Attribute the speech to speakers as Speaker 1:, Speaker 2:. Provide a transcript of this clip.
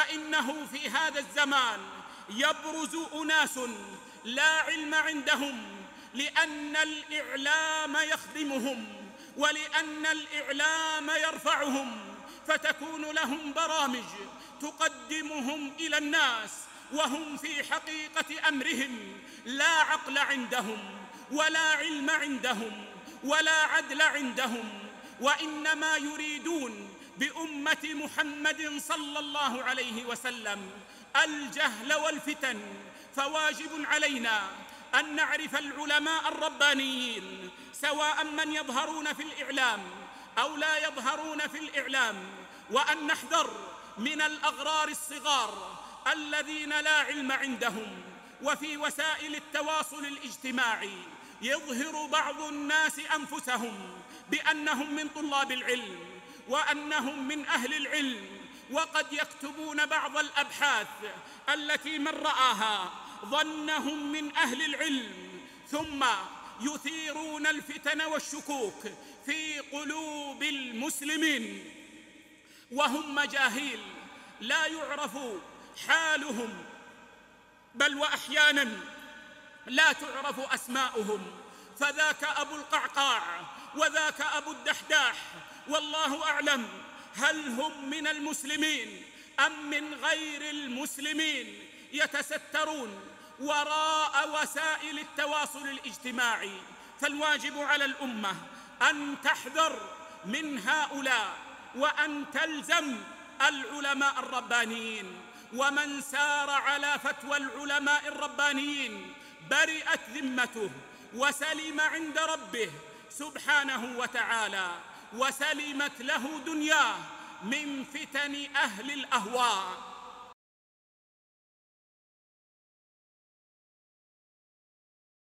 Speaker 1: فإنه في هذا الزمان يبرز أناس لا علم عندهم، لأن الإعلام يخدمهم ولأن الإعلام يرفعهم، فتكون لهم برامج تقدمهم إلى الناس وهم في حقيقة أمرهم لا عقل عندهم ولا علم عندهم ولا عدل عندهم، وإنما يريدون بأمة محمد صلى الله عليه وسلم الجهل والفتن. فواجب علينا أن نعرف العلماء الربانيين، سواء من يظهرون في الإعلام أو لا يظهرون في الإعلام، وأن نحذر من الأغرار الصغار الذين لا علم عندهم. وفي وسائل التواصل الاجتماعي يظهر بعض الناس أنفسهم بأنهم من طلاب العلم وأنهم من أهل العلم، وقد يكتبون بعض الأبحاث التي من رآها ظنهم من أهل العلم، ثم يثيرون الفتن والشكوك في قلوب المسلمين وهم مجاهيل لا يعرف حالهم، بل وأحيانا لا تعرف أسماؤهم، فذاك أبو القعقاع وذاك أبو الدحداح، والله أعلم هل هم من المسلمين أم من غير المسلمين، يتسترون وراء وسائل التواصل الاجتماعي. فالواجب على الأمة أن تحذر من هؤلاء وأن تلزم العلماء الربانيين، ومن سار على فتوى العلماء الربانيين برئت ذمته وسلم عند ربه سبحانه وتعالى، وسلمت له دنياه من فتن أهل الأهواء.